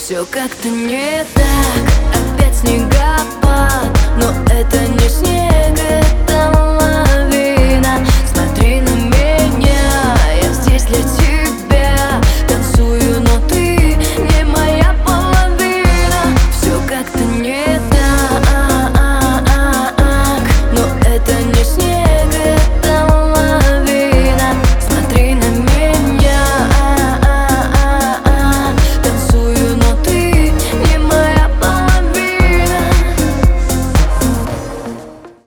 Все как-то не так, опять снегопад, но это не снег,